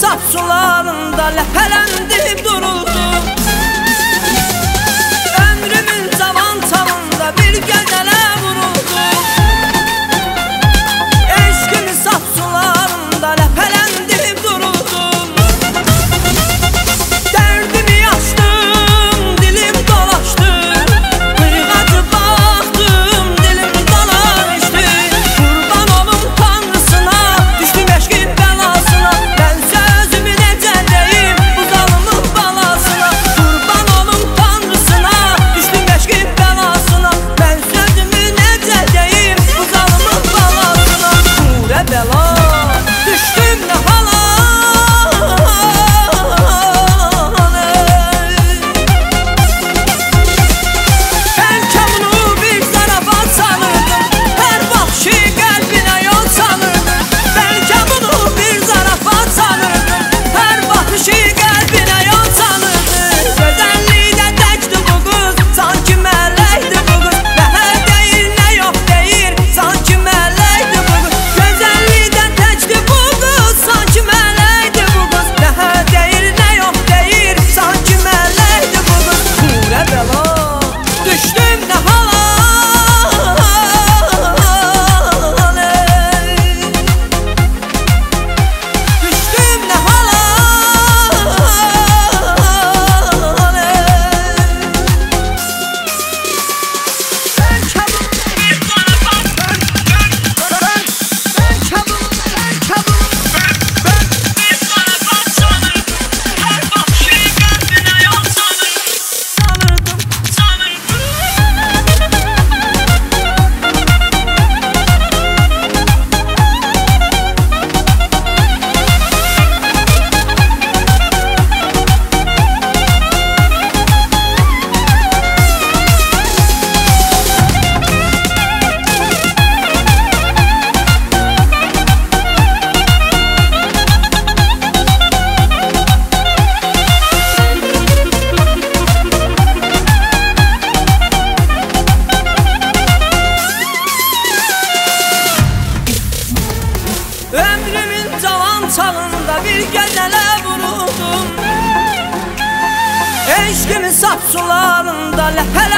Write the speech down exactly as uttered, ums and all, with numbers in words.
saf sularında ləpələndim duruldum. Ömrümün cavan çağında bir gözələ vuruldum. Eşqimin saf sularında ləpələndim duruldum. Dərdimi açdım, dilim dolaşdı. Qıyğacı baxdım, dilim dolaşdı. Qurban olum Tanrısına, düşdüm eşqin bəlasına. Mən sözümü necə deyim bu zalımın balasına. Qurban olum Tanrısına, düşdüm eşqin bəlasına. Mən sözümü necə deyim bu zalımın balasına. Qurə bəla, düşdüm nə hala. Bəlkə bunu bir zarafat sanırdım, hər vahşi qəlbinə yol sanırdım. Bəlkə bunu bir zarafat sanırdım, hər vahşi qəlbinə yol sanırdım. Gözəllikdə təkdir bu qız, sanki mələkdir bu qız. Nə deyir, nə yox deyir, sanki mələkdir bu qız. Gözəllikdə təkdir bu qız, sanki mələkdir bu qız. Nə deyir, nə yox deyir, sanki mələkdir bu qız. Qurə bəla, düşdüm nə hala. Düşdüm nə hala. Bəlkə bu bir zarafat, bəlkə bu, bəlkə bu bir zarafat sanırdım, hər vahşi qəlbinə yol sanırdım. Sanırdım, sanırdım. Ömrümün cavan çağında bir gözələ vuruldum. Eşqimin saf sularında ləpələndim